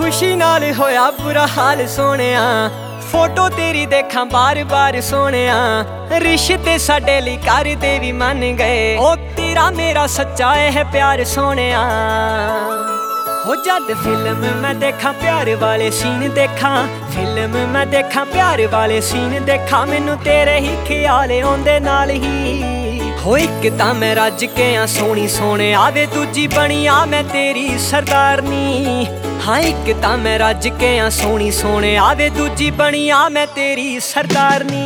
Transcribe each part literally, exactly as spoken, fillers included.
खुशी नाल होया बुरा हाल सोहणिया, फोटो तेरी देखा बार बार सोहणिया। रिश्ते साडे लई करदे भी मन गए, ओ तेरा मेरा सच्चा है प्यार सोहणिया। हो जद फिल्म मैं देखा प्यार वाले सीन देखा, फिल्म मैं देखा प्यार वाले सीन देखा, मैनू तेरे ही ख्याल आउंदे नाल ही। हो इक तां मैं रज के आ सोहनी सोहणे आवे, दूजी बनी आ मैं तेरी सरदारनी। हाँ इक तां मैं रज के आ सोहनी सोहणे आवे, दूजी बनी आ मैं तेरी सरदारनी।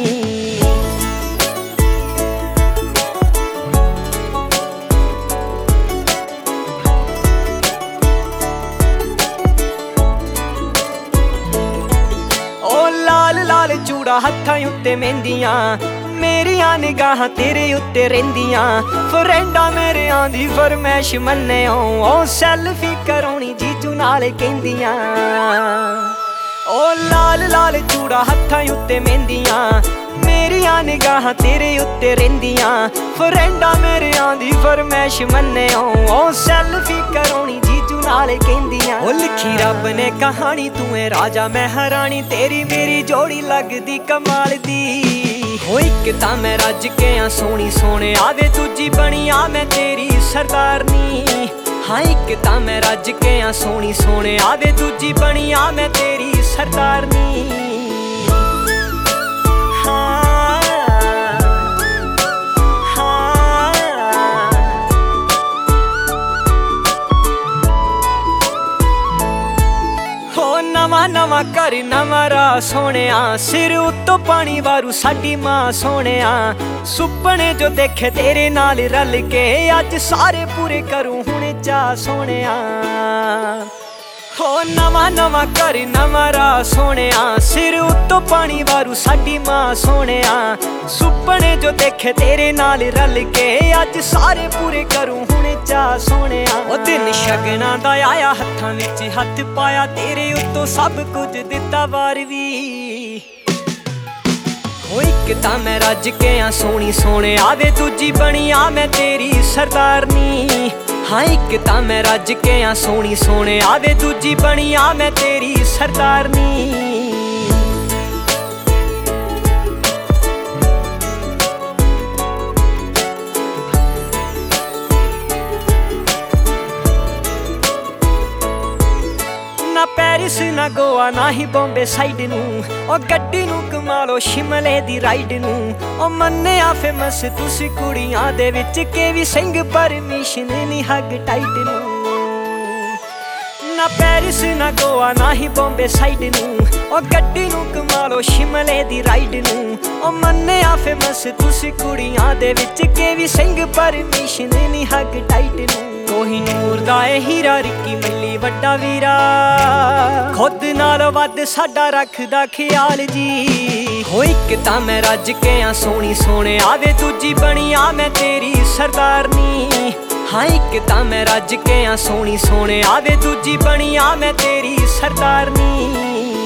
लाल चूड़ा हत्थां उत्ते मेहंदियां, मेरियां निगाहां तेरे उत्ते रहिंदियां। फ्रेंडा मेरे आंदी फरमैश मन्ने ओ सैल्फी करौनी जीजू नाल कहंदियां। ओ लाल लाल चूड़ा हत्थां उत्ते मेहंदियां, मेरियां निगाहां तेरे उत्ते रहिंदियां। फ्रेंडा मेरे आंदी फरमैश मन्ने ओ सैल्फी करौनी जीजू नाल कहंदियां। ओ लिखी रब ने कहानी तू है राजा मैं हरानी, तेरी मेरी जोड़ी लगदी कमाल दी। हो इक तां मैं रज के आ सोहनी सोहणे आवे, दूजी बनी आ मैं तेरी सरदारनी। हाँ इक तां मैं रज के आ सोहनी सोहणे आवे, दूजी बनी आ मैं तेरी सरदारनी। हाँ नवा नवा घर नवा राह सोहणिया, सिर उत्तों पानी वारू साडी मां सोहणिया। सुपने जो देखे तेरे नाल रल के, अज सारे पूरे करूं हुणे चाह सोहणिया। हो नवा नवा घर नवा राह सोहणिया, सिर उत्तों पानी वारू साडी मां सोहणिया। सुपने जो देखे तेरे नाल रल के, अज सारे पूरे करूं हुणे चाह सोहणिया। ओ दिन शगना दा आया हत्थां विच हत्थ पाया, तेरे उत्तों सब कुछ दिता वार वी। हो इक तां मैं रज के आ सोहनी सोहणे आवे, दूजी बनी आ मैं तेरी सरदारनी। हाँ इक तां मैं रज के आ सोहनी सोहणे आवे, दूजी बनी आ मैं तेरी सरदारनी। ना पैरिस ना गोवा ना ही बॉम्बे साइड नू, ओ गड्डी नू कमा लो शिमले दी राइड नू। ओ मन्निया फेमस तुसी कुड़ियां दे विच के वी सिंह परमिशन नी हग टाइट नू। ना पैरिस ना गोवा ना ही बॉम्बे साइड नू, ओ गड्डी नू कमा लो शिमले दी राइड नू। ओ मन्निया फेमस तुसी कुड़ियां दे विच के वी सिंह परमिशन नी हग टाइट नू। कोहिनूर दा ए हीरा रिक्की मिली वड्डा वीरा, खुद नाल वध साडा रखदा ख्याल जी। हो इक तां मैं रज के आ सोहनी सोहणे आवे, दूजी बनी आ मैं तेरी सरदारनी। हाँ इक तां मैं रज के आ सोहनी सोहणे आवे, दूजी बनी आ मैं तेरी सरदारनी।